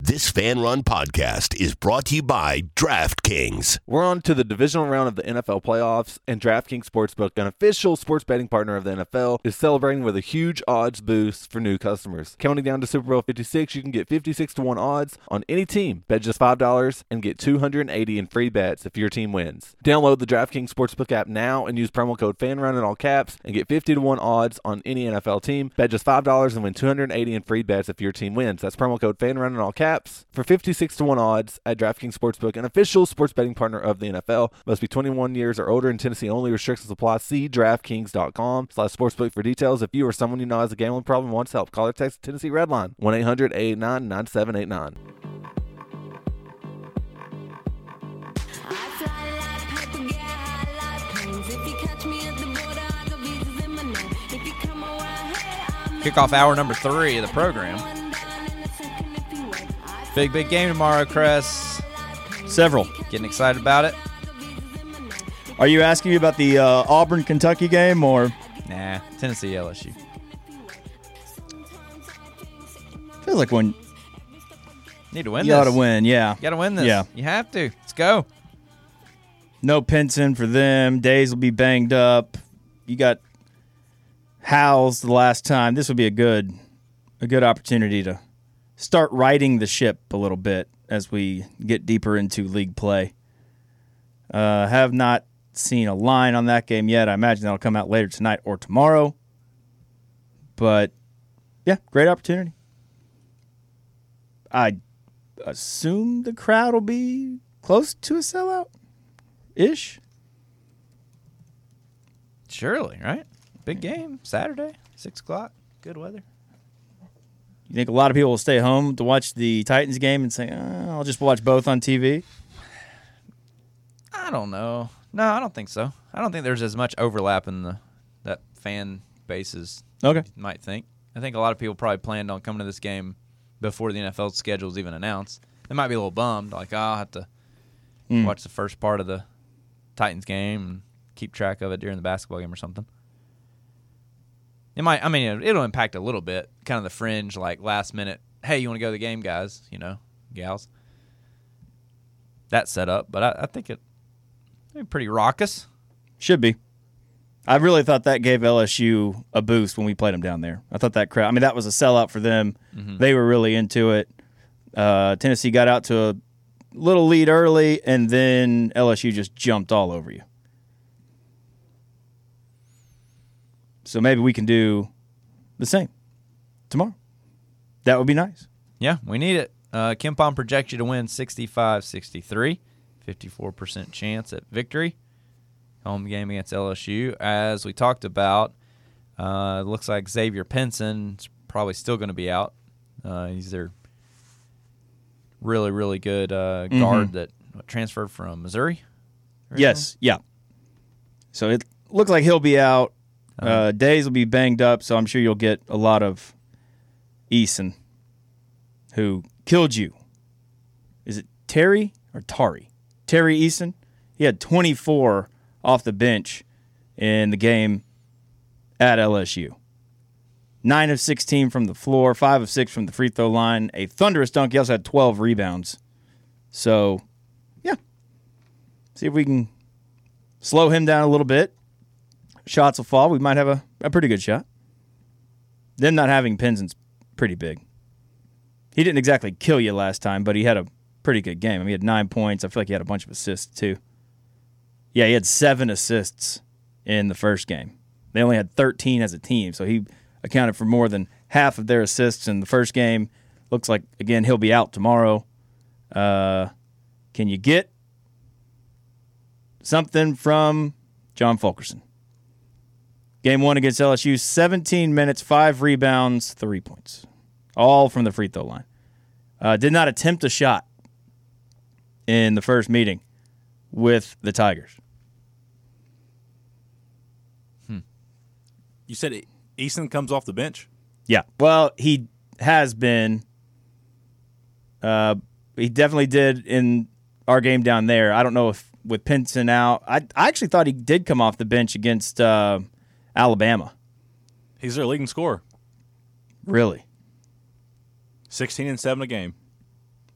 This Fan Run podcast is brought to you by DraftKings. We're on to the divisional round of the NFL playoffs, and DraftKings Sportsbook, an official sports betting partner of the NFL, is celebrating with a huge odds boost for new customers. Counting down to Super Bowl 56, you can get 56-1 odds on any team. Bet just $5 and get $280 in free bets if your team wins. Download the DraftKings Sportsbook app now and use promo code FANRUN in all caps and get 50-1 odds on any NFL team. Bet just $5 and win $280 in free bets if your team wins. That's promo code FANRUN in all caps for 56-1 odds at DraftKings Sportsbook, an official sports betting partner of the NFL. Must be 21 years or older in Tennessee only. Restrictions apply. See DraftKings.com/sportsbook for details. If you or someone you know has a gambling problem and wants help, call or text Tennessee Redline 1-800-889-9789. Kickoff hour number 3 of the program. Big game tomorrow, Chris. Several. Getting excited about it? Are you asking me about the Auburn-Kentucky game or? Nah, Tennessee LSU. Feels like when Need to win you this. ought to win, yeah. You got to win this. Yeah. You have to. Let's go. No Pinson for them. Days will be banged up. You got Howells the last time. This would be a good opportunity to start righting the ship a little bit as we get deeper into league play. Have not seen a line on that game yet. I imagine that'll come out later tonight or tomorrow. But, yeah, great opportunity. I assume the crowd will be close to a sellout-ish. Surely, right? Big game, Saturday, 6 o'clock, good weather. You think a lot of people will stay home to watch the Titans game and say, I'll just watch both on TV? I don't know. No, I don't think so. I don't think there's as much overlap in that fan base as Okay. you might think. I think a lot of people probably planned on coming to this game before the NFL schedule is even announced. They might be a little bummed, like, I'll have to watch the first part of the Titans game and keep track of it during the basketball game or something. It might. I mean, it'll impact a little bit, kind of the fringe, like last minute. Hey, you want to go to the game, guys? You know, gals. That setup, but I think it'd be pretty raucous. Should be. I really thought that gave LSU a boost when we played them down there. I thought that crowd, I mean, that was a sellout for them. Mm-hmm. They were really into it. Tennessee got out to a little lead early, and then LSU just jumped all over you. So maybe we can do the same tomorrow. That would be nice. Yeah, we need it. KenPom projects you to win 65-63, 54% chance at victory. Home game against LSU. As we talked about, it looks like Xavier Pinson's probably still going to be out. He's their really, really good guard that transferred from Missouri. Originally? Yes, yeah. So it looks like he'll be out. Days will be banged up, so I'm sure you'll get a lot of Eason, who killed you. Is it Terry or Tari? Terry Eason? He had 24 off the bench in the game at LSU. 9 of 16 from the floor, 5 of 6 from the free throw line, a thunderous dunk. He also had 12 rebounds. So, yeah. See if we can slow him down a little bit. Shots will fall. We might have a pretty good shot. Them not having Pinson's pretty big. He didn't exactly kill you last time, but he had a pretty good game. I mean, he had 9 points. I feel like he had a bunch of assists, too. Yeah, he had 7 assists in the first game. They only had 13 as a team, so he accounted for more than half of their assists in the first game. Looks like, again, he'll be out tomorrow. Can you get something from John Fulkerson? Game 1 against LSU, 17 minutes, 5 rebounds, 3 points. All from the free throw line. Did not attempt a shot in the first meeting with the Tigers. You said Eason comes off the bench? Yeah. Well, he has been. He definitely did in our game down there. I don't know if with Pinson out. I actually thought he did come off the bench against Alabama. He's their leading scorer. Really? 16 and 7 a game.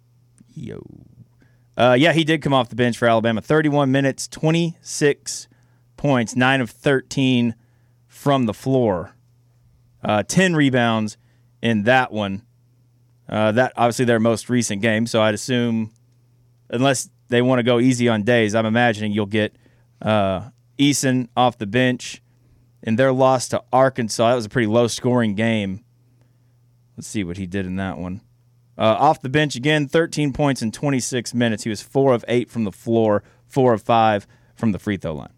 Yeah, he did come off the bench for Alabama. 31 minutes, 26 points, 9 of 13 from the floor. 10 rebounds in that one. That obviously their most recent game, so I'd assume, unless they want to go easy on days, I'm imagining you'll get Eason off the bench. In their loss to Arkansas, that was a pretty low-scoring game. Let's see what he did in that one. Off the bench again, 13 points in 26 minutes. He was 4 of 8 from the floor, 4 of 5 from the free throw line.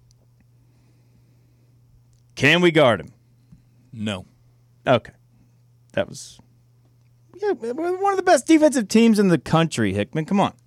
Can we guard him? No. Okay. That was one of the best defensive teams in the country, Hickman. Come on.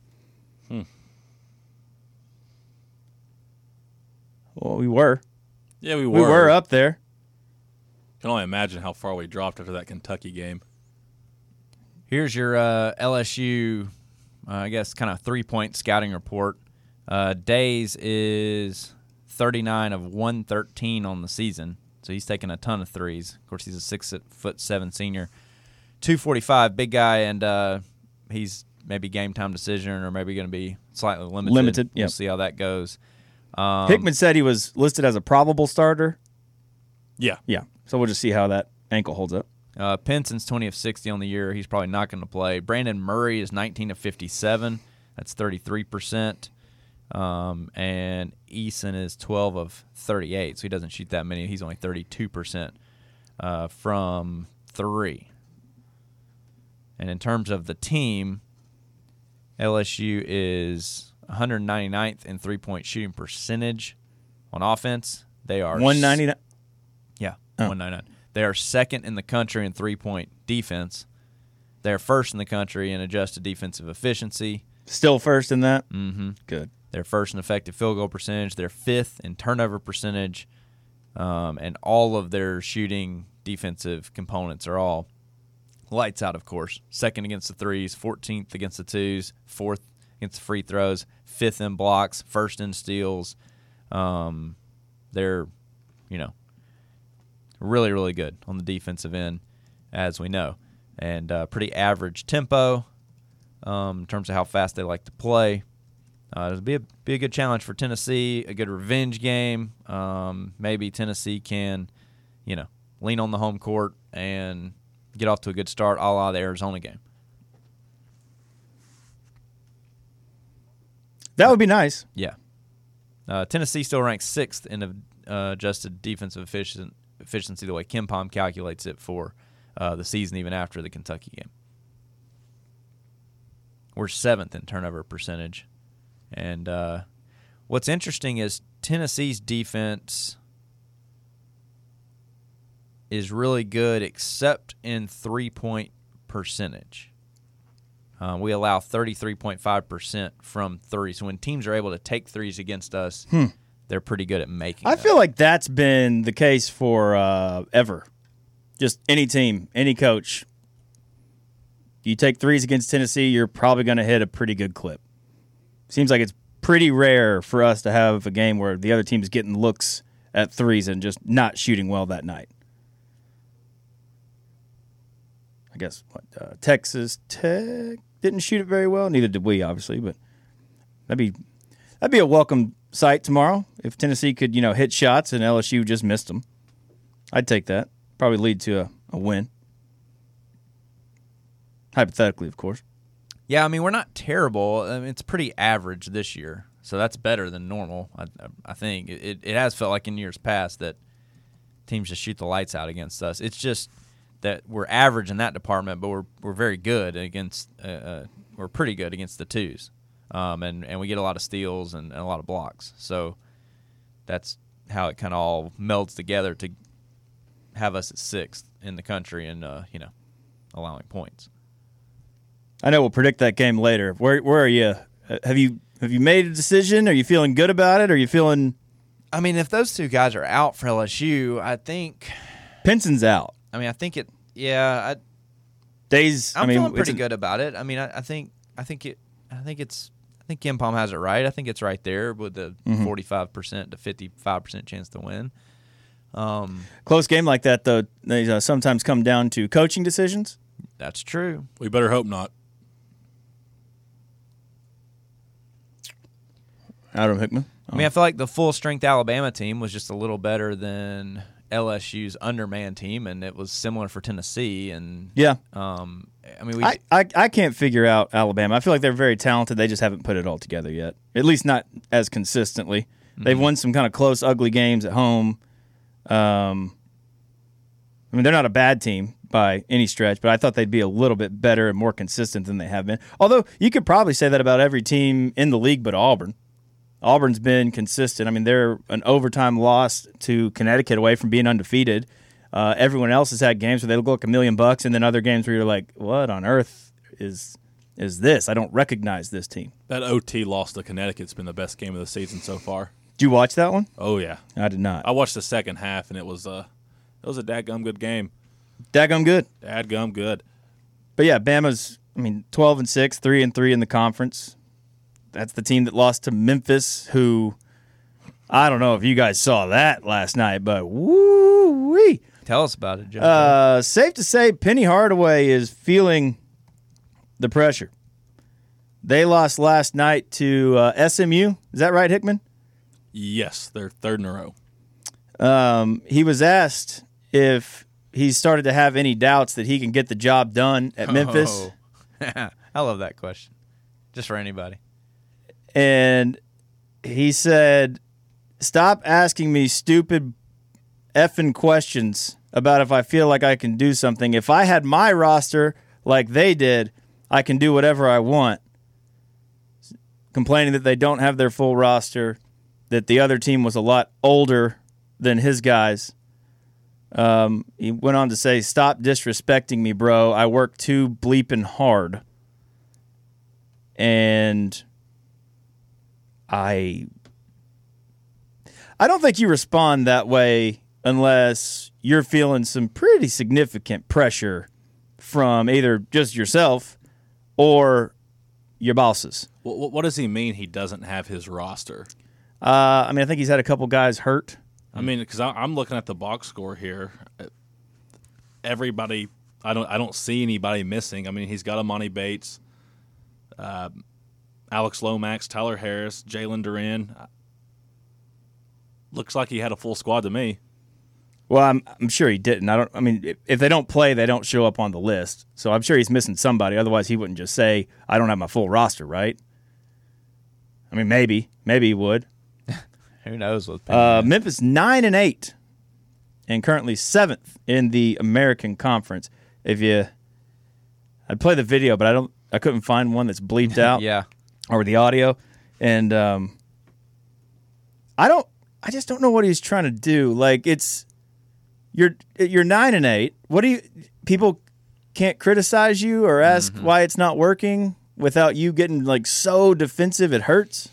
Well, we were. Yeah, we We were up there. Can only imagine how far we dropped after that Kentucky game. Here's your LSU, I guess, kind of 3-point scouting report. Days is 39 of 113 on the season, so he's taking a ton of threes. Of course, he's a 6'7" senior. 245, big guy, and he's maybe game time decision or maybe going to be slightly limited. Yep. We'll see how that goes. Hickman said he was listed as a probable starter. Yeah. Yeah, so we'll just see how that ankle holds up. Penson's 20 of 60 on the year. He's probably not going to play. Brandon Murray is 19 of 57. That's 33%. And Eason is 12 of 38, so he doesn't shoot that many. He's only 32% from 3. And in terms of the team, LSU is 199th in three-point shooting percentage on offense. They are 199. Yeah, Oh. 199. They are second in the country in three-point defense. They're first in the country in adjusted defensive efficiency. Still first in that? Mm-hmm. Good. They're first in effective field goal percentage. They're fifth in turnover percentage. And all of their shooting defensive components are all lights out, of course. Second against the threes, 14th against the twos, 4th against the free throws, 5th in blocks, 1st in steals. They're, really, really good on the defensive end, as we know. And pretty average tempo in terms of how fast they like to play. It'll be a good challenge for Tennessee, a good revenge game. Maybe Tennessee can, lean on the home court and get off to a good start, a la the Arizona game. That would be nice. Yeah. Tennessee still ranks 6th in adjusted defensive efficiency, the way KenPom calculates it for the season, even after the Kentucky game. We're 7th in turnover percentage. And what's interesting is Tennessee's defense is really good except in three-point percentage. We allow 33.5% from threes. So when teams are able to take threes against us, they're pretty good at making I them. feel like that's been the case for ever. Just any team, any coach. You take threes against Tennessee, you're probably going to hit a pretty good clip. Seems like it's pretty rare for us to have a game where the other team is getting looks at threes and just not shooting well that night. I guess Texas Tech didn't shoot it very well. Neither did we, obviously, but that'd be a welcome sight tomorrow if Tennessee could, hit shots and LSU just missed them. I'd take that. Probably lead to a win. Hypothetically, of course. Yeah, I mean, we're not terrible. I mean, it's pretty average this year, so that's better than normal, I think. It has felt like in years past that teams just shoot the lights out against us. It's just that we're average in that department, but we're very good against we're pretty good against the twos, and we get a lot of steals and a lot of blocks. So that's how it kind of all melds together to have us at 6th in the country and allowing points. I know we'll predict that game later. Where are you? Have you made a decision? Are you feeling good about it? Are you feeling? I mean, if those two guys are out for LSU, I think Pinson's out. I mean, I think it. Yeah, Days. I'm feeling pretty good about it. I mean, I think KenPom has it right. I think it's right there with the 45% to 55% chance to win. Close game like that, though, they sometimes come down to coaching decisions. That's true. We better hope not. Adam Hickman. I mean, I feel like the full-strength Alabama team was just a little better than LSU's undermanned team, and it was similar for Tennessee. And Yeah. I mean, I can't figure out Alabama. I feel like they're very talented. They just haven't put it all together yet. At least not as consistently. Mm-hmm. They've won some kind of close, ugly games at home. I mean, they're not a bad team by any stretch, but I thought they'd be a little bit better and more consistent than they have been. Although you could probably say that about every team in the league but Auburn. Auburn's been consistent. I mean, they're an overtime loss to Connecticut away from being undefeated. Everyone else has had games where they look like $1 million, and then other games where you're like, what on earth is this? I don't recognize this team. That OT loss to Connecticut's been the best game of the season so far. Did you watch that one? Oh, yeah. I did not. I watched the second half, and it was a dadgum good game. Daggum good. Dadgum good. But yeah, Bama's, 12-6, 3-3 in the conference. That's the team that lost to Memphis, who I don't know if you guys saw that last night, but woo-wee. tell us about it, Joe. Safe to say Penny Hardaway is feeling the pressure. They lost last night to SMU. Is that right, Hickman? Yes, they're third in a row. He was asked if he started to have any doubts that he can get the job done at Memphis. Oh. I love that question. Just for anybody. And he said, stop asking me stupid effing questions about if I feel like I can do something. If I had my roster like they did, I can do whatever I want. Complaining that they don't have their full roster, that the other team was a lot older than his guys. He went on to say, stop disrespecting me, bro. I work too bleeping hard. And I don't think you respond that way unless you're feeling some pretty significant pressure from either just yourself or your bosses. What does he mean he doesn't have his roster? I think he's had a couple guys hurt. I mean, because I'm looking at the box score here. Everybody, I don't see anybody missing. I mean, he's got Amani Bates, Alex Lomax, Tyler Harris, Jalen Duran. Looks like he had a full squad to me. Well, I'm sure he didn't. If they don't play, they don't show up on the list. So I'm sure he's missing somebody. Otherwise, he wouldn't just say, I don't have my full roster, right? I mean, maybe he would. Who knows what? Memphis 9-8, and currently 7th in the American Conference. I'd play the video, but I couldn't find one that's bleeped out. Yeah, or the audio, and I just don't know what he's trying to do. Like you're 9-8. What do you? People can't criticize you or ask why it's not working without you getting like so defensive it hurts.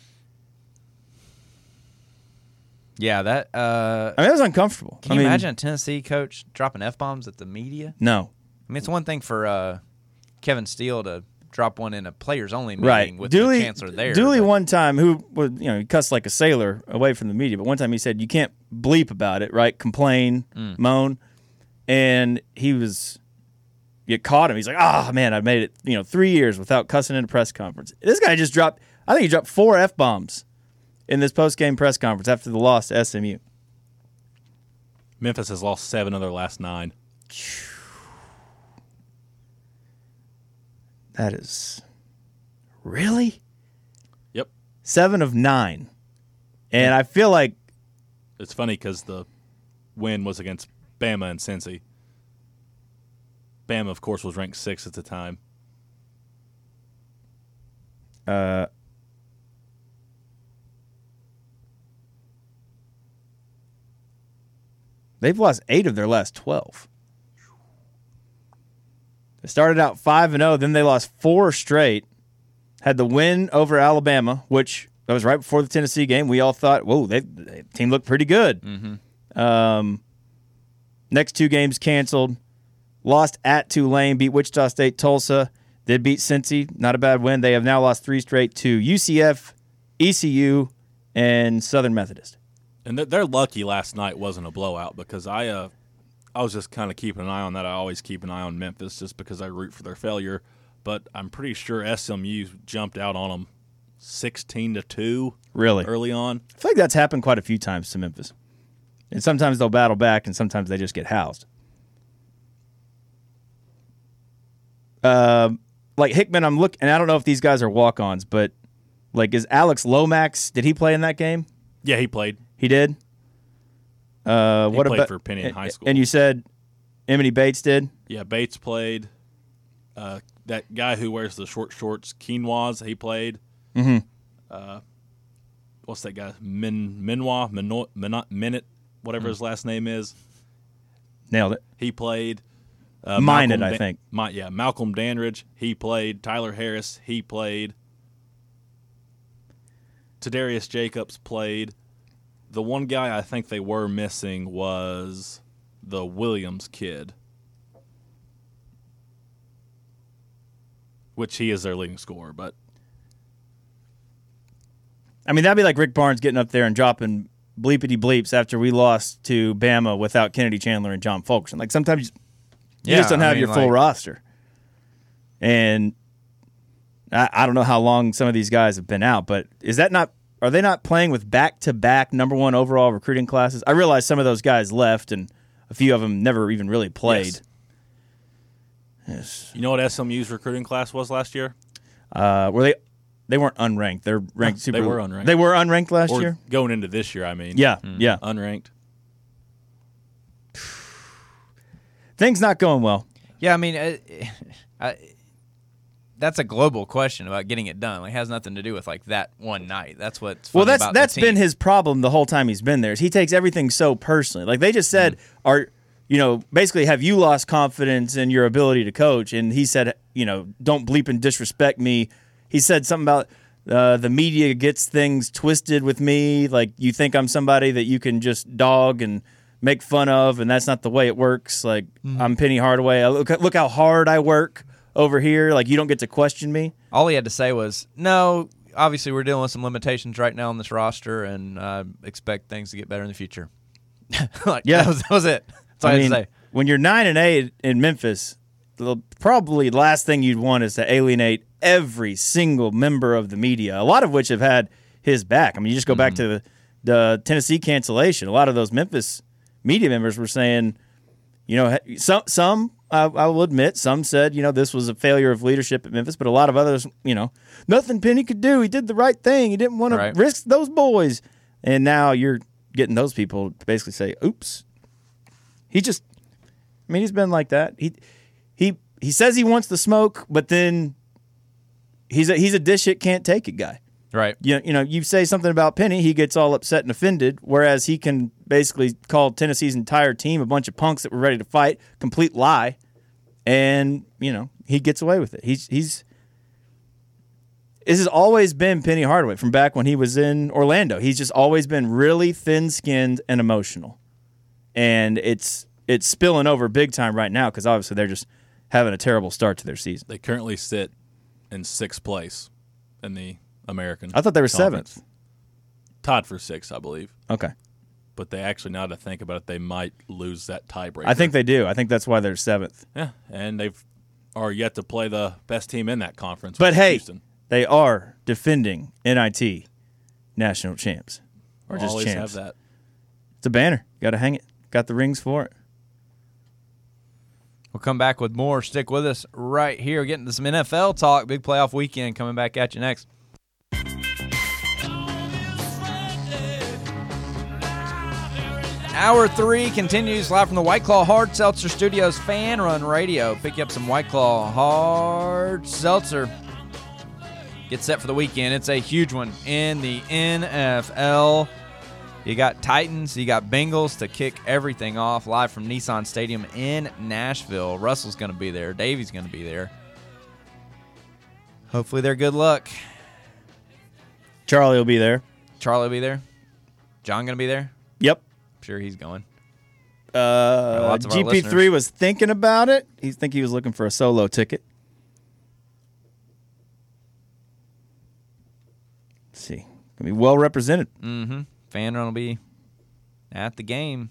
Yeah, that. It was uncomfortable. Can you imagine a Tennessee coach dropping F-bombs at the media? No. I mean, it's one thing for Kevin Steele to drop one in a players-only meeting right. with Dooley, the chancellor there. Dooley one time, who was he cussed like a sailor away from the media, but one time he said you can't bleep about it, right? Complain, moan, and you caught him. He's like, man, I made it 3 years without cussing in a press conference. This guy just dropped. I think he dropped 4 F-bombs in this post-game press conference after the loss to SMU. Memphis has lost 7 of their last 9. That is really? Yep. 7 of 9. And I feel like it's funny because the win was against Bama and Cincy. Bama, of course, was ranked 6th at the time. They've lost 8 of their last 12. They started out 5-0, then they lost 4 straight. Had the win over Alabama, which that was right before the Tennessee game. We all thought, whoa, the team looked pretty good. Mm-hmm. Next 2 games canceled. Lost at Tulane, beat Wichita State, Tulsa. Did beat Cincy, not a bad win. They have now lost 3 straight to UCF, ECU, and Southern Methodist. And they're lucky last night wasn't a blowout because I was just kind of keeping an eye on that. I always keep an eye on Memphis just because I root for their failure. But I'm pretty sure SMU jumped out on them 16-2 Really? early on. I feel like that's happened quite a few times to Memphis. And sometimes they'll battle back, and sometimes they just get housed. Like Hickman, I'm looking, and I don't know if these guys are walk-ons, but like, is Alex Lomax? Did he play in that game? Yeah, he played. He did. What played about for Penny in high school. And you said Emily Bates did. Yeah, Bates played. That guy who wears the short shorts, Quinoas, he played. Mm-hmm. What's that guy? Minute, whatever his last name is. Nailed it. He played. Minot, I think. Malcolm Dandridge, he played. Tyler Harris, he played. Tadarius Jacobs played. The one guy I think they were missing was the Williams kid, which he is their leading scorer. But I mean, that'd be like Rick Barnes getting up there and dropping bleepity bleeps after we lost to Bama without Kennedy Chandler and John Fulkerson. Like, sometimes you just don't have your full roster. And I don't know how long some of these guys have been out, but are they not playing with back-to-back number one overall recruiting classes? I realize some of those guys left, and a few of them never even really played. Yes. You know what SMU's recruiting class was last year? Were they weren't unranked. They're ranked super. They were unranked. They were unranked last year? Going into this year, I mean. Yeah, yeah. Unranked. Things not going well. Yeah, I mean, that's a global question about getting it done. Like, it has nothing to do with like that one night. That's what's funny about that's the team. been his problem the whole time he's been there. Is he takes everything so personally. Like, they just said, basically, have you lost confidence in your ability to coach? And he said, don't bleep and disrespect me. He said something about the media gets things twisted with me. Like, you think I'm somebody that you can just dog and make fun of, and that's not the way it works. Like, I'm Penny Hardaway. Look how hard I work over here. Like, you don't get to question me. All he had to say was, no, obviously we're dealing with some limitations right now on this roster, and I expect things to get better in the future. Yeah. That was it. That's all I had to say. When you're 9-8 in Memphis, probably the last thing you'd want is to alienate every single member of the media, a lot of which have had his back. I mean, you just go back to the Tennessee cancellation. A lot of those Memphis media members were saying, some I will admit, some said, this was a failure of leadership at Memphis, but a lot of others, nothing Penny could do. He did the right thing. He didn't want to risk those boys. And now you're getting those people to basically say, oops. He's been like that. He says he wants the smoke, but then he's a dish it can't take it guy. Right. You say something about Penny, he gets all upset and offended, whereas he can basically call Tennessee's entire team a bunch of punks that were ready to fight, complete lie, and, he gets away with it. This has always been Penny Hardaway from back when he was in Orlando. He's just always been really thin-skinned and emotional. And it's spilling over big time right now because obviously they're just having a terrible start to their season. They currently sit in 6th place in the American. I thought they were Conference. 7th. Tied for 6th, I believe. Okay. But they actually, now to think about it, they might lose that tiebreaker. I think they do. I think that's why they're 7th. Yeah, and they've are yet to play the best team in that conference. But hey, Houston. they are defending NIT national champs. Or just always champs. have that. It's a banner. Got to hang it. Got the rings for it. We'll come back with more. Stick with us right here. Getting to some NFL talk. Big playoff weekend coming back at you next. Hour 3 continues live from the White Claw Hard Seltzer Studios Fan Run Radio. Pick you up some White Claw Hard Seltzer. Get set for the weekend. It's a huge one in the NFL. You got Titans, you got Bengals to kick everything off live from Nissan Stadium in Nashville. Russell's going to be there. Davey's going to be there. Hopefully they're good luck. Charlie will be there. Charlie will be there. John going to be there? Yep. I'm sure he's going. Lots of our GP3 listeners. was thinking about it. He was looking for a solo ticket. Let's see. Going to be well represented. Mm-hmm. Fan Run will be at the game.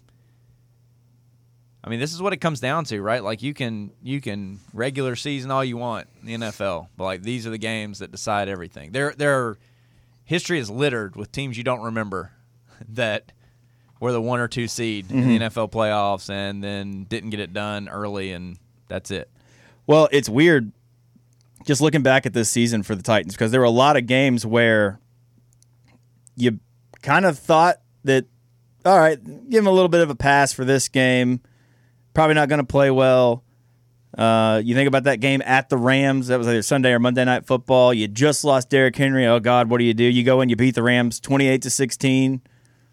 I mean, this is what it comes down to, right? Like, you can regular season all you want in the NFL, but like these are the games that decide everything. There are history is littered with teams you don't remember that were the 1 or 2 seed in the NFL playoffs and then didn't get it done early, and that's it. Well, it's weird just looking back at this season for the Titans because there were a lot of games where you kind of thought that, all right, give them a little bit of a pass for this game. Probably not going to play well. You think about that game at the Rams. That was either Sunday or Monday Night Football. You just lost Derrick Henry. Oh, God, what do? You go in, you beat the Rams 28-16.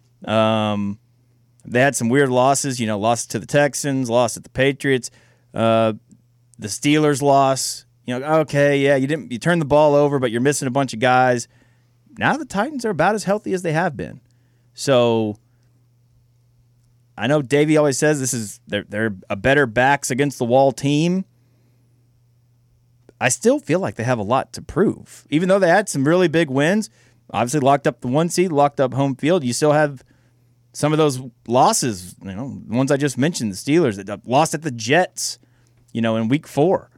They had some weird losses. Lost to the Texans, lost at the Patriots. The Steelers loss. Okay, yeah, you turned the ball over, but you're missing a bunch of guys. Now the Titans are about as healthy as they have been. So I know Davey always says they're a better backs against the wall team. I still feel like they have a lot to prove. Even though they had some really big wins, obviously locked up the 1 seed, locked up home field, you still have some of those losses, the ones I just mentioned, the Steelers that lost at the Jets, in week 4.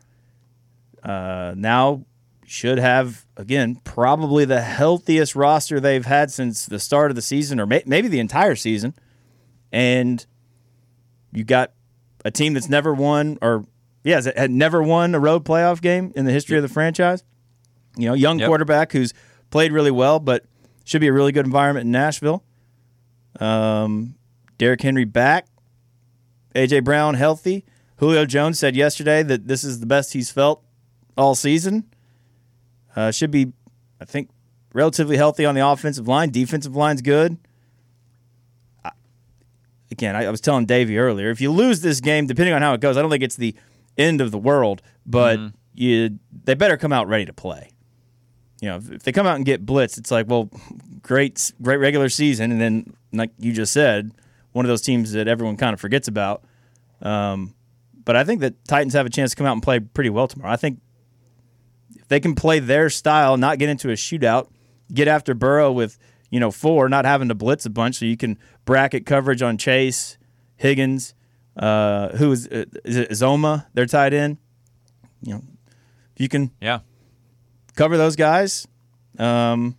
Now should have, again, probably the healthiest roster they've had since the start of the season or maybe the entire season. And you got a team that's never won had never won a road playoff game in the history of the franchise. Young quarterback who's played really well, but should be a really good environment in Nashville. Derrick Henry back. A.J. Brown healthy. Julio Jones said yesterday that this is the best he's felt all season. Should be, I think, relatively healthy on the offensive line. Defensive line's good. Again, I was telling Davey earlier, if you lose this game, depending on how it goes, I don't think it's the end of the world, but they better come out ready to play. If they come out and get blitzed, it's like, well, great regular season, and then, like you just said, one of those teams that everyone kind of forgets about. But I think that Titans have a chance to come out and play pretty well tomorrow. I think if they can play their style, not get into a shootout, get after Burrow with 4, not having to blitz a bunch, so you can bracket coverage on Chase, Higgins, who is it Zoma, their tight end. If you can cover those guys, I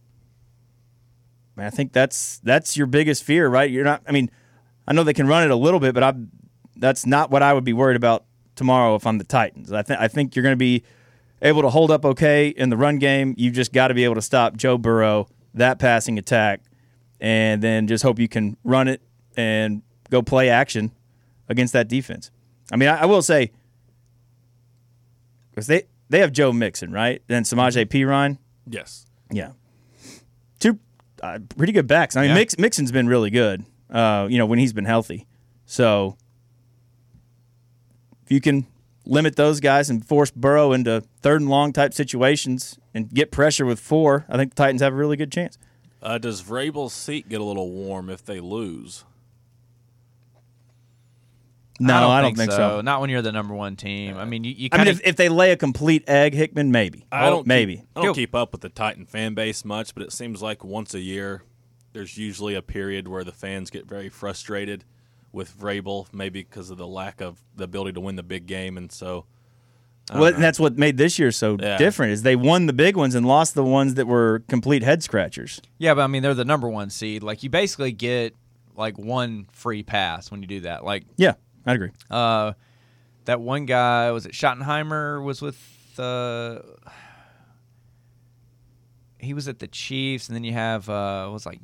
think that's your biggest fear, right? You're not. I mean, I know they can run it a little bit, but that's not what I would be worried about tomorrow if I'm the Titans. I think you're going to be able to hold up okay in the run game. You just got to be able to stop Joe Burrow, that passing attack, and then just hope you can run it and go play action against that defense. I mean, I will say, because they have Joe Mixon, right? And Samaje Perine. Yes. Yeah. 2 pretty good backs. I mean, Mixon's been really good, when he's been healthy. So if you can limit those guys and force Burrow into 3rd and long type situations and get pressure with 4, I think the Titans have a really good chance. Does Vrabel's seat get a little warm if they lose? No, I don't think so. Not when you're the number 1 team. I mean, you I mean, if they lay a complete egg, Hickman, maybe. I don't He'll- keep up with the Titan fan base much, but it seems like once a year there's usually a period where the fans get very frustrated with Vrabel, maybe because of the lack of the ability to win the big game, and so. Well, and that's what made this year so different is they won the big ones and lost the ones that were complete head scratchers. Yeah, but I mean, they're the number 1 seed. Like, you basically get like 1 free pass when you do that. Like, yeah, I agree. That one guy, was it Schottenheimer, was with he was at the Chiefs, and then you have like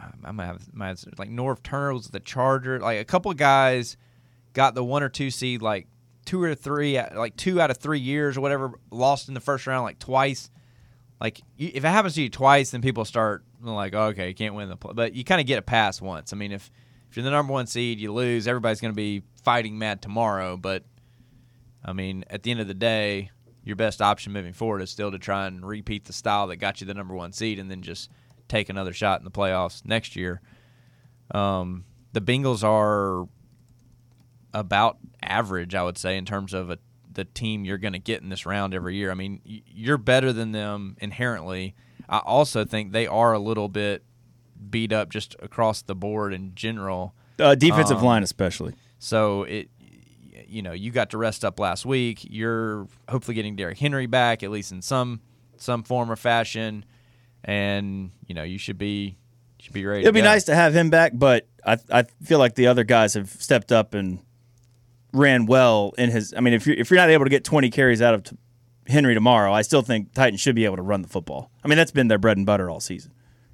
Norv Turner was the Charger. Like, a couple of guys got the 1 or 2 seed, like 2 or 3, like 2 out of 3 years or whatever, lost in the first round like twice. Like, if it happens to you twice, then people start like, oh, okay, you can't win the play. But you kind of get a pass once. I mean, if you're the number 1 seed, you lose, everybody's going to be fighting mad tomorrow. But I mean, at the end of the day, your best option moving forward is still to try and repeat the style that got you the number 1 seed and then just take another shot in the playoffs next year. The Bengals are about average, I would say, in terms of the team you're going to get in this round every year. I mean, you're better than them inherently. I also think they are a little bit beat up just across the board in general. Defensive line especially. So you got to rest up last week. You're hopefully getting Derrick Henry back, at least in some form or fashion. and you should be ready. It'd be to go. nice to have him back, but I feel like the other guys have stepped up and ran well in his. I mean, if you're not able to get 20 carries out of Henry tomorrow, I still think Titans should be able to run the football. I mean, that's been their bread and butter all season.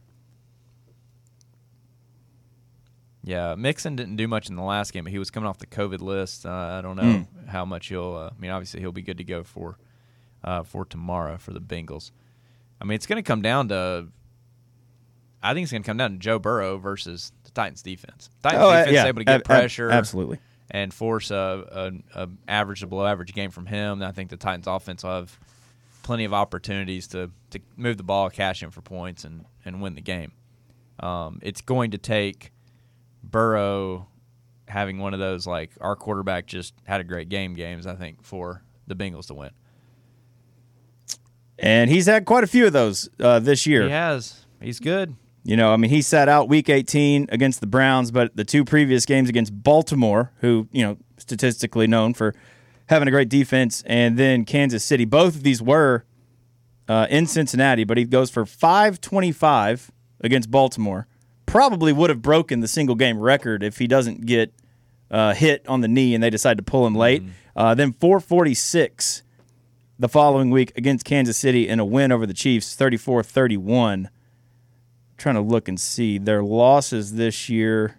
Yeah, Mixon didn't do much in the last game, but he was coming off the COVID list. I don't know how much he'll. I mean, obviously he'll be good to go for tomorrow for the Bengals. I mean, it's going to come down to. I think it's going to come down to Joe Burrow versus the Titans defense. Titans defense is able to get pressure, absolutely, and force a average to below average game from him. I think the Titans offense will have plenty of opportunities to move the ball, cash in for points, and win the game. It's going to take Burrow having one of those, like, our quarterback just had a great games, I think, for the Bengals to win. And he's had quite a few of those this year. He has. He's good. I mean, he sat out Week 18 against the Browns, but the two previous games against Baltimore, who, statistically known for having a great defense, and then Kansas City, both of these were in Cincinnati, but he goes for 525 against Baltimore. Probably would have broken the single-game record if he doesn't get hit on the knee and they decide to pull him late. Then 446 the following week against Kansas City in a win over the Chiefs, 34-31. Trying to look and see their losses this year.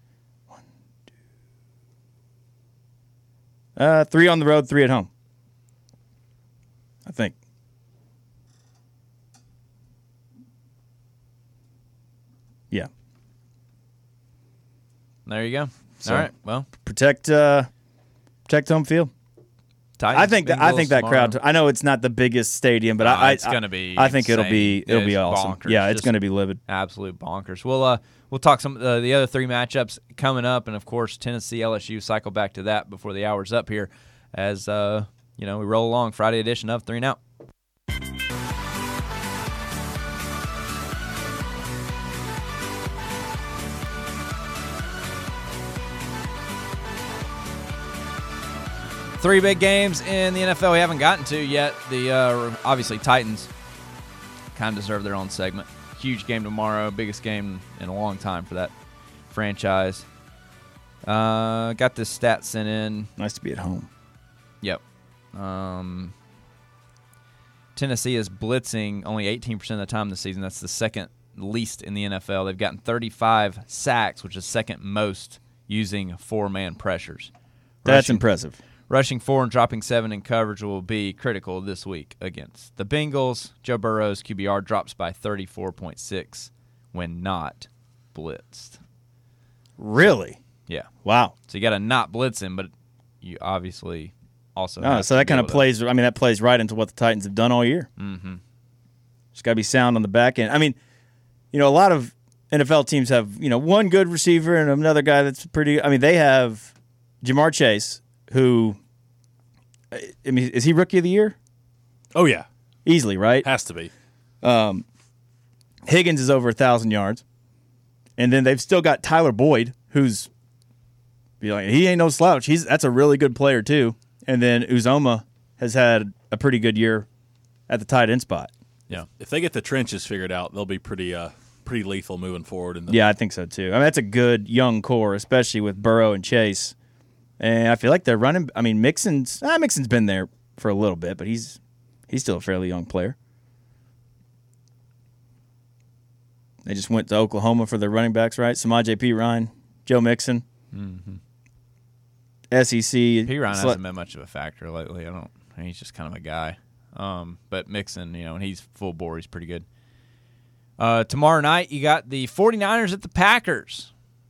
3 on the road, 3 at home, I think. Yeah. There you go. So, all right. Well, protect home field. Titans, I think that tomorrow. crowd. I know it's not the biggest stadium, but It's going to be. I think it'll insane. be It's awesome. bonkers. Yeah, it's Just going to be livid. Absolute bonkers. We'll talk some the other 3 matchups coming up, and of course Tennessee LSU. Cycle back to that before the hour's up here, as we roll along. Friday edition of 3 and Out. Three big games in the NFL we haven't gotten to yet. The obviously Titans kind of deserve their own segment. Huge game tomorrow, biggest game in a long time for that franchise. Got this stat sent in. Nice to be at home. Yep. Tennessee is blitzing only 18% of the time this season. That's the second least in the NFL. They've gotten 35 sacks, which is second most using 4-man pressures. That's impressive. Rushing 4 and dropping 7 in coverage will be critical this week against the Bengals. Joe Burrow's QBR drops by 34.6 when not blitzed. Really? Yeah. Wow. So you got to not blitz him, but you obviously also. So that kind of plays. I mean, that plays right into what the Titans have done all year. Mm-hmm. Just got to be sound on the back end. I mean, a lot of NFL teams have one good receiver and another guy that's pretty. I mean, they have Jamar Chase, who. I mean, is he Rookie of the Year? Oh, yeah. Easily, right? Has to be. Higgins is over 1,000 yards. And then they've still got Tyler Boyd, who's he ain't no slouch. That's a really good player, too. And then Uzoma has had a pretty good year at the tight end spot. Yeah. If they get the trenches figured out, they'll be pretty lethal moving forward. Yeah, I think so, too. I mean, that's a good young core, especially with Burrow and Chase. And I feel like they're running. I mean, Mixon's been there for a little bit, but he's still a fairly young player. They just went to Oklahoma for their running backs, right? Samaje Perine, Joe Mixon, SEC. Perine hasn't been much of a factor lately. He's just kind of a guy. But Mixon, when he's full bore, he's pretty good. Tomorrow night, you got the 49ers at the Packers.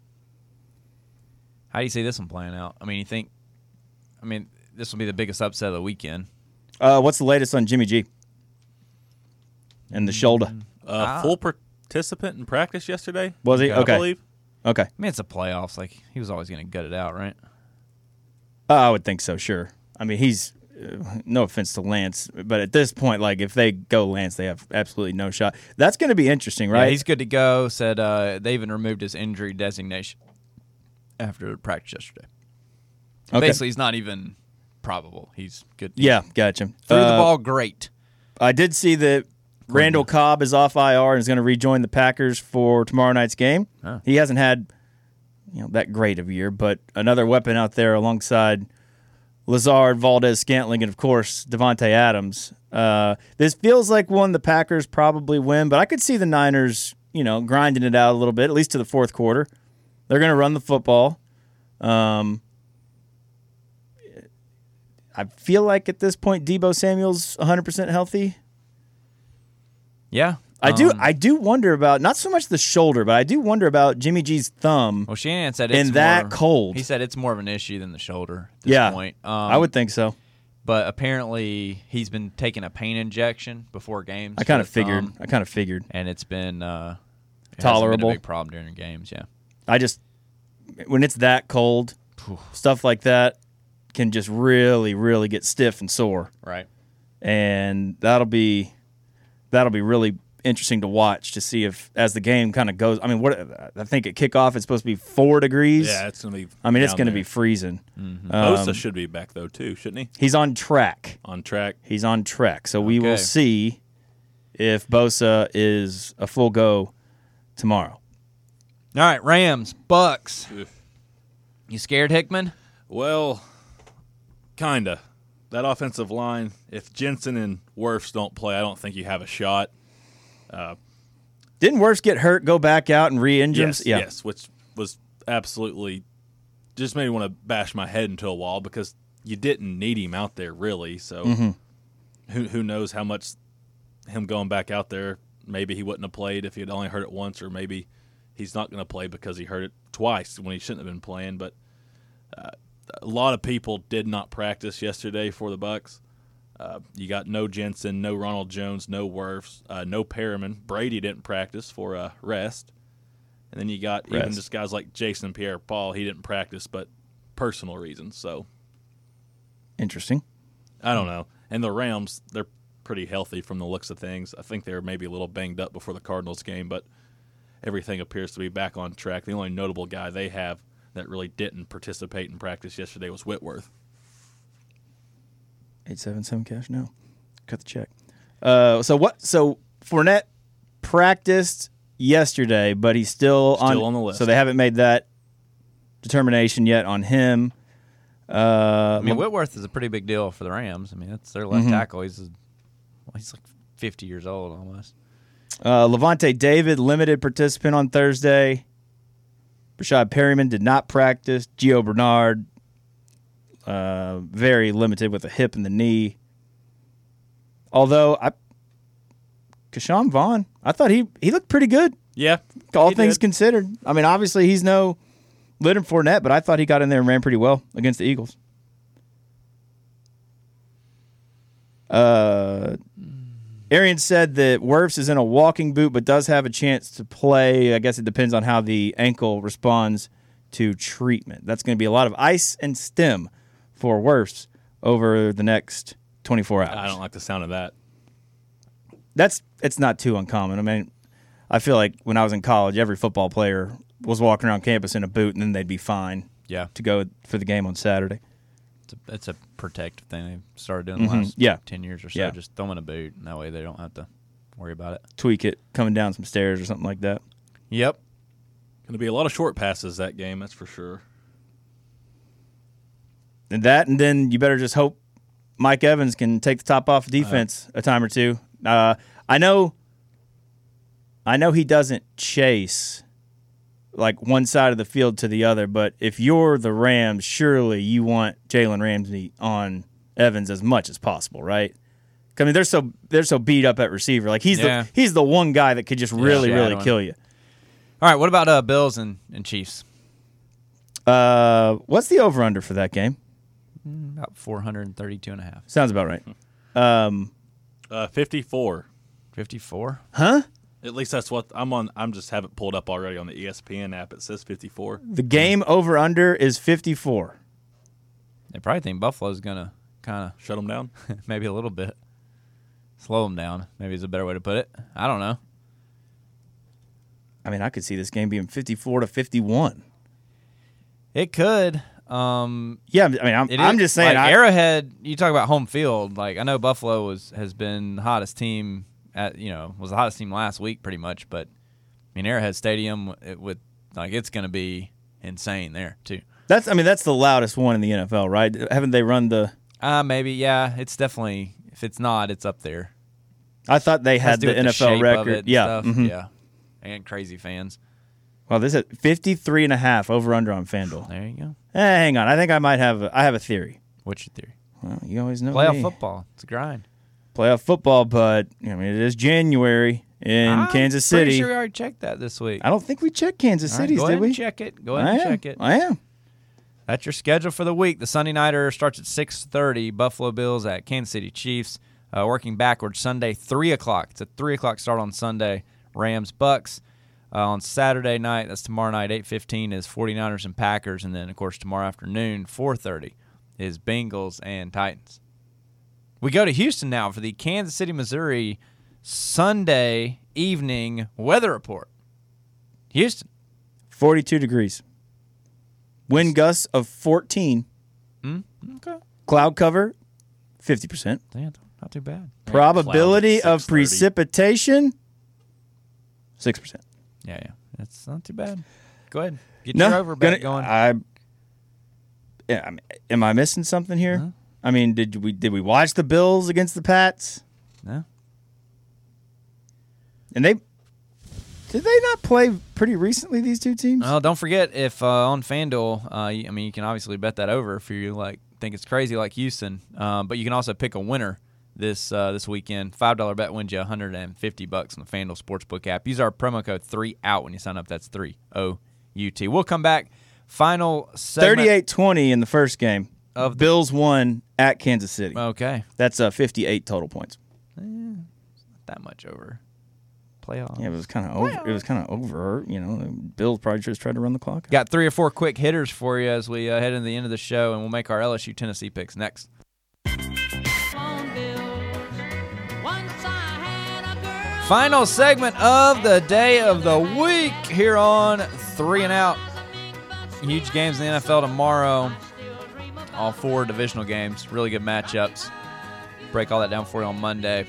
How do you see this one playing out? I mean, this will be the biggest upset of the weekend. What's the latest on Jimmy G and the shoulder? Full participant in practice yesterday. Was he? Okay. I believe. Okay. I mean, it's the playoffs. Like, he was always going to gut it out, right? I would think so, sure. I mean, he's no offense to Lance, but at this point, like, if they go Lance, they have absolutely no shot. That's going to be interesting, right? Yeah, he's good to go. Said they even removed his injury designation after practice yesterday. Okay. Basically, he's not even probable. He's good. Yeah, gotcha. Threw the ball great. I did see that Randall Cobb is off IR and is going to rejoin the Packers for tomorrow night's game. Oh. He hasn't had that great of a year, but another weapon out there alongside Lazard, Valdez, Scantling, and, of course, Devontae Adams. This feels like one the Packers probably win, but I could see the Niners, grinding it out a little bit, at least to the fourth quarter. They're going to run the football. I feel like at this point Deebo Samuel's 100% healthy. Yeah. I do wonder about not so much the shoulder, but I do wonder about Jimmy G's thumb. Well, Shanahan said cold. He said it's more of an issue than the shoulder at this point. I would think so. But apparently he's been taking a pain injection before games. I kind of figured. And it's been tolerable. It hasn't been a big problem during games, yeah. When it's that cold, stuff like that can just really, really get stiff and sore. Right. And that'll be really interesting to watch to see if as the game kind of goes. I mean, I think at kickoff it's supposed to be 4 degrees. Yeah, it's going to be. It's going to be freezing. Mm-hmm. Bosa should be back though too, shouldn't he? He's on track. He's on track. So we will see if Bosa is a full go tomorrow. All right, Rams, Bucks. You scared, Hickman? Well, kinda. That offensive line, if Jensen and Wirfs don't play, I don't think you have a shot. Didn't Wirfs get hurt, go back out, and re-injure him? Yes, which was absolutely just made me want to bash my head into a wall because you didn't need him out there really. So who knows how much him going back out there, maybe he wouldn't have played if he had only heard it once, or maybe he's not going to play because he heard it twice when he shouldn't have been playing. But a lot of people did not practice yesterday for the Bucs. You got no Jensen, no Ronald Jones, no Wirfs, no Perriman. Brady didn't practice for rest. And then you got even just guys like Jason Pierre-Paul. He didn't practice, but personal reasons. So interesting. I don't know. And the Rams, they're pretty healthy from the looks of things. I think they were maybe a little banged up before the Cardinals game, but everything appears to be back on track. The only notable guy they have that really didn't participate in practice yesterday was Whitworth. 877 cash now. Cut the check. So Fournette practiced yesterday, but he's still on the list. So they haven't made that determination yet on him. Whitworth is a pretty big deal for the Rams. I mean, that's their left tackle. He's like 50 years old almost. Levante David, limited participant on Thursday. Rashad Perryman did not practice. Gio Bernard, very limited with a hip and the knee. Although, Keyshawn Vaughn, I thought he looked pretty good. Yeah. All things considered. I mean, obviously he's no Leonard Fournette, but I thought he got in there and ran pretty well against the Eagles. Arian said that Wirfs is in a walking boot but does have a chance to play. I guess it depends on how the ankle responds to treatment. That's going to be a lot of ice and stim for Wirfs over the next 24 hours. I don't like the sound of that. It's not too uncommon. I mean, I feel like when I was in college, every football player was walking around campus in a boot, and then they'd be fine to go for the game on Saturday. It's a protective thing they started doing the last 10 years or so. Yeah. Just throw them in a boot, and that way they don't have to worry about it. Tweak it coming down some stairs or something like that. Yep. Going to be a lot of short passes that game, that's for sure. And then you better just hope Mike Evans can take the top off defense a time or two. I know he doesn't chase like one side of the field to the other, but if you're the Rams, surely you want Jalen Ramsey on Evans as much as possible, right? I mean, they're so beat up at receiver. Like he's the one guy that could just really kill you. All right, what about Bills and Chiefs? What's the over under for that game? About 432.5. Sounds about right. 54. 54? Huh? At least that's what I'm on. I'm just have it pulled up already on the ESPN app. It says 54. The game over under is 54. They probably think Buffalo's gonna kind of shut them down, maybe a little bit, slow them down. Maybe is a better way to put it. I don't know. I mean, I could see this game being 54-51. It could. Yeah, I mean, I'm just saying. Like Arrowhead, you talk about home field. Like I know Buffalo has been the hottest team was the hottest team last week pretty much. But I mean, Arrowhead Stadium it's going to be insane there too. That's the loudest one in the NFL, right? Haven't they run the? Maybe, yeah. It's definitely. If it's not, it's up there. I thought they had the NFL record. Yeah, yeah, and crazy fans. Well, this is 53.5 over under on FanDuel. There you go. Hang on, I think I might have. I have a theory. What's your theory? Well, you always know Playoff me. football. It's a grind. Playoff football, but it is January in Kansas City. Pretty sure we already checked that this week. I don't think we checked Kansas City's, go did ahead we? And check it. Go ahead and check it. I am. That's your schedule for the week. The Sunday Nighter starts at 6:30. Buffalo Bills at Kansas City Chiefs. Working backwards, Sunday, 3 o'clock. It's a 3 o'clock start on Sunday. Rams, Bucks. On Saturday night, that's tomorrow night, 8:15 is 49ers and Packers. And then, of course, tomorrow afternoon, 4:30 is Bengals and Titans. We go to Houston now for the Kansas City, Missouri Sunday evening weather report. Houston. 42 degrees. Wind gusts of 14. Okay. Cloud cover, 50%. Yeah, not too bad. Probability of 6:30. precipitation, 6%. Yeah. That's not too bad. Go ahead. Get your over bet going. Am I missing something here? Huh? I mean, did we watch the Bills against the Pats? No. And did they not play pretty recently, these two teams? Well, don't forget if on FanDuel, you can obviously bet that over if you think it's crazy like Houston. But you can also pick a winner this weekend. $5 bet wins you $150 on the FanDuel Sportsbook app. Use our promo code 3OUT when you sign up. That's 3OUT. We'll come back. Final segment. 38-20 in the first game. Bills won at Kansas City. Okay. That's 58 total points. Not that much over. Playoffs. Yeah, it was kind of over. It was kind of over. The Bills probably just tried to run the clock. Got 3 or 4 quick hitters for you as we head into the end of the show, and we'll make our LSU Tennessee picks next. Final segment of the day of the week here on 3 and Out. Huge games in the NFL tomorrow. All 4 divisional games. Really good matchups. Break all that down for you on Monday.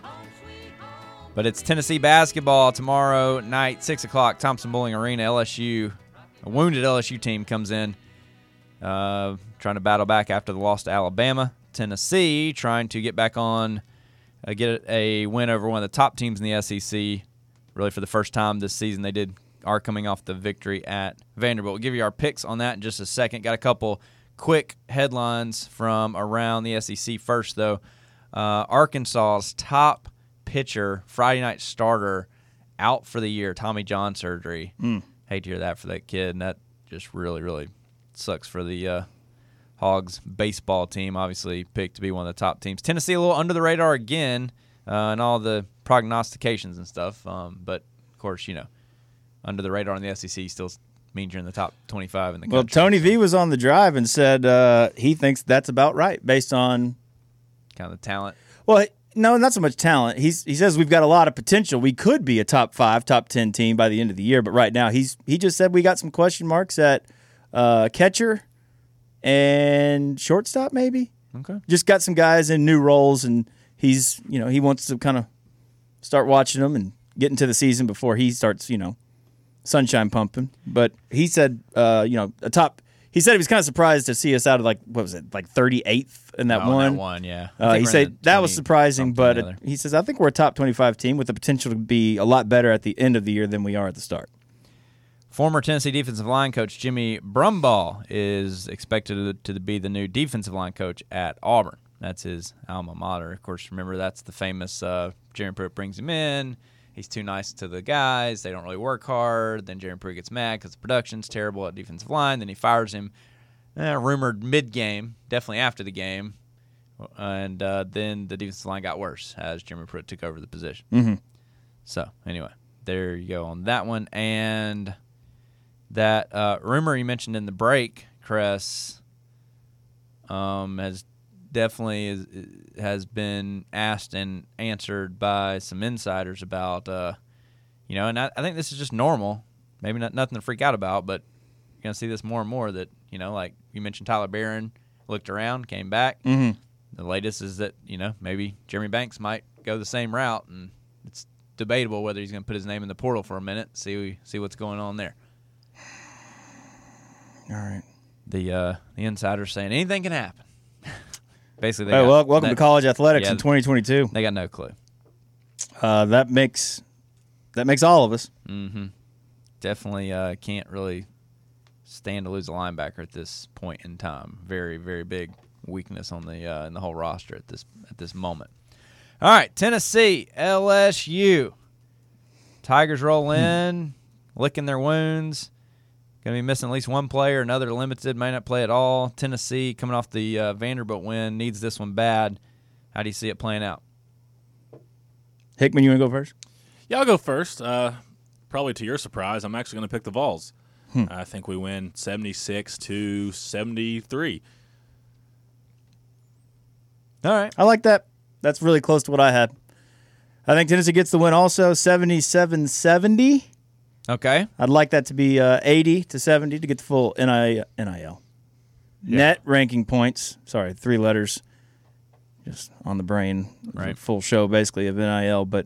But it's Tennessee basketball tomorrow night, 6 o'clock, Thompson Bowling Arena. LSU, a wounded LSU team comes in, trying to battle back after the loss to Alabama. Tennessee trying to get back on, get a win over one of the top teams in the SEC. Really for the first time this season, they are coming off the victory at Vanderbilt. We'll give you our picks on that in just a second. Got a couple quick headlines from around the SEC first, though. Arkansas's top pitcher, Friday night starter, out for the year, Tommy John surgery. Hate to hear that for that kid, and that just really, really sucks for the Hogs baseball team. Obviously picked to be one of the top teams. Tennessee a little under the radar again, and all the prognostications and stuff. But of course, under the radar in the SEC still means you're in the top 25 in the country. Well, Tony V was on the drive and said he thinks that's about right based on kind of the talent. Well, no, not so much talent. He says we've got a lot of potential. We could be a top 5, top 10 team by the end of the year, but right now he just said we got some question marks at catcher and shortstop maybe. Okay. Just got some guys in new roles, and he's he wants to kind of start watching them and get into the season before he starts sunshine pumping. But he said a top. He said he was kind of surprised to see us out of 38th in that one. That one, yeah. He said that was surprising, but he says, I think we're a top 25 team with the potential to be a lot better at the end of the year than we are at the start. Former Tennessee defensive line coach Jimmy Brumbaugh is expected to be the new defensive line coach at Auburn. That's his alma mater. Of course, remember, that's the famous Jeremy Pruitt brings him in. He's too nice to the guys. They don't really work hard. Then Jeremy Pruitt gets mad because the production's terrible at defensive line. Then he fires him, rumored mid-game, definitely after the game. And then the defensive line got worse as Jeremy Pruitt took over the position. Mm-hmm. So, anyway, there you go on that one. And that rumor you mentioned in the break, Cress, has been asked and answered by some insiders about, and I think this is just normal. Maybe nothing to freak out about, but you're going to see this more and more that, like you mentioned, Tyler Barron looked around, came back. Mm-hmm. The latest is that, maybe Jeremy Banks might go the same route and it's debatable whether he's going to put his name in the portal for a minute, see what's going on there. All right. The insider's saying anything can happen. Basically, welcome to college athletics in 2022. They got no clue. That makes all of us. Mm-hmm. Definitely can't really stand to lose a linebacker at this point in time. Very, very big weakness on the in the whole roster at this moment. All right, Tennessee, LSU. Tigers roll in, licking their wounds. Going to be missing at least one player. Another limited, may not play at all. Tennessee, coming off the Vanderbilt win, needs this one bad. How do you see it playing out? Hickman, you want to go first? Yeah, I'll go first. Probably to your surprise, I'm actually going to pick the Vols. I think we win 76-73. All right. I like that. That's really close to what I had. I think Tennessee gets the win also, 77-70. Okay. I'd like that to be 80-70 to get the full NIL. Yeah. Net ranking points. Sorry, 3 letters. Just on the brain. Right. Full show, basically, of NIL. But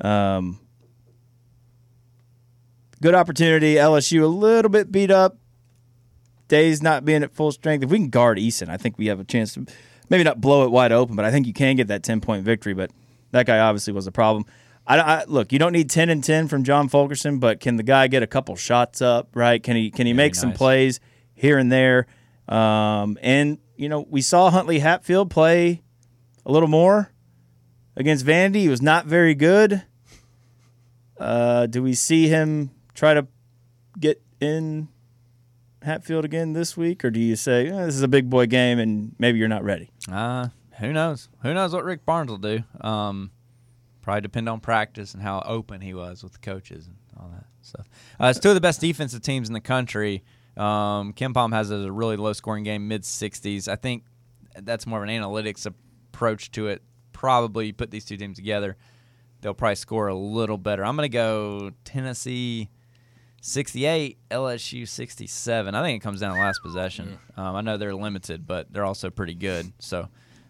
good opportunity. LSU a little bit beat up. Days not being at full strength. If we can guard Eason, I think we have a chance to maybe not blow it wide open, but I think you can get that 10-point victory. But that guy obviously was a problem. Look, you don't need 10 and 10 from John Fulkerson, but can the guy get a couple shots up, right? Can he make some plays here and there? And, we saw Huntley Hatfield play a little more against Vandy. He was not very good. Do we see him try to get in Hatfield again this week, or do you say this is a big boy game and maybe you're not ready? Who knows? Who knows what Rick Barnes will do? Probably depend on practice and how open he was with the coaches and all that stuff. It's 2 of the best defensive teams in the country. KenPom has a really low-scoring game, mid-60s. I think that's more of an analytics approach to it. Probably put these 2 teams together, they'll probably score a little better. I'm going to go Tennessee 68, LSU 67. I think it comes down to last possession. I know they're limited, but they're also pretty good. So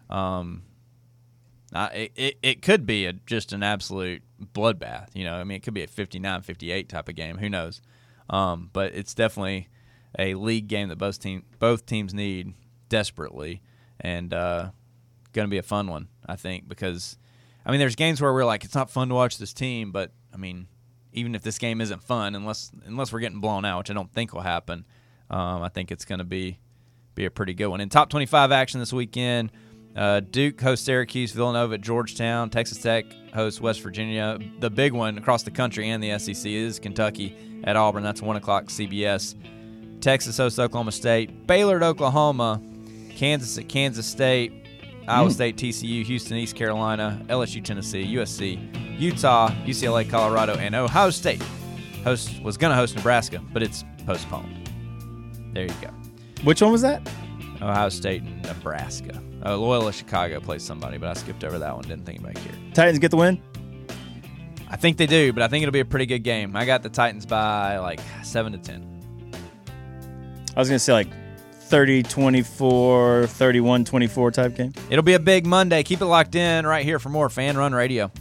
it could be just an absolute bloodbath. It could be a 59-58 type of game. Who knows? But it's definitely a league game that both teams need desperately, and going to be a fun one, I think, because there's games where we're like, it's not fun to watch this team, but even if this game isn't fun, unless we're getting blown out, which I don't think will happen, I think it's going to be a pretty good one. In top 25 action this weekend, Duke hosts Syracuse, Villanova at Georgetown, Texas Tech hosts West Virginia. The big one across the country and the SEC is Kentucky at Auburn. That's 1 o'clock CBS. Texas hosts Oklahoma State, Baylor at Oklahoma, Kansas at Kansas State, Iowa State, TCU, Houston, East Carolina, LSU, Tennessee, USC, Utah, UCLA, Colorado, and Ohio State. Was going to host Nebraska, but it's postponed. There you go. Which one was that? Ohio State and Nebraska. Loyola Chicago plays somebody, but I skipped over that one. Didn't think about it here. Titans get the win? I think they do, but I think it'll be a pretty good game. I got the Titans by 7-10. I was going to say 30-24, 31-24 type game. It'll be a big Monday. Keep it locked in right here for more Fan Run Radio.